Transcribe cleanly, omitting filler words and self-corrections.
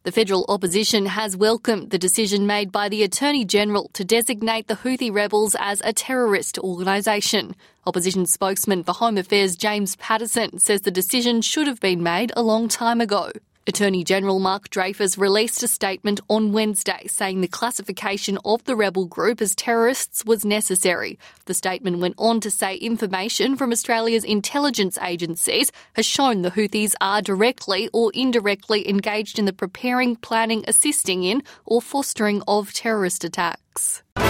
The federal opposition has welcomed the decision made by the Attorney-General to designate the Houthi rebels as a terrorist organisation. Opposition spokesman for Home Affairs James Patterson says the decision should have been made a long time ago. Attorney-General Mark Dreyfus released a statement on Wednesday saying the classification of the rebel group as terrorists was necessary. The statement went on to say information from Australia's intelligence agencies has shown the Houthis are directly or indirectly engaged in the preparing, planning, assisting in or fostering of terrorist attacks.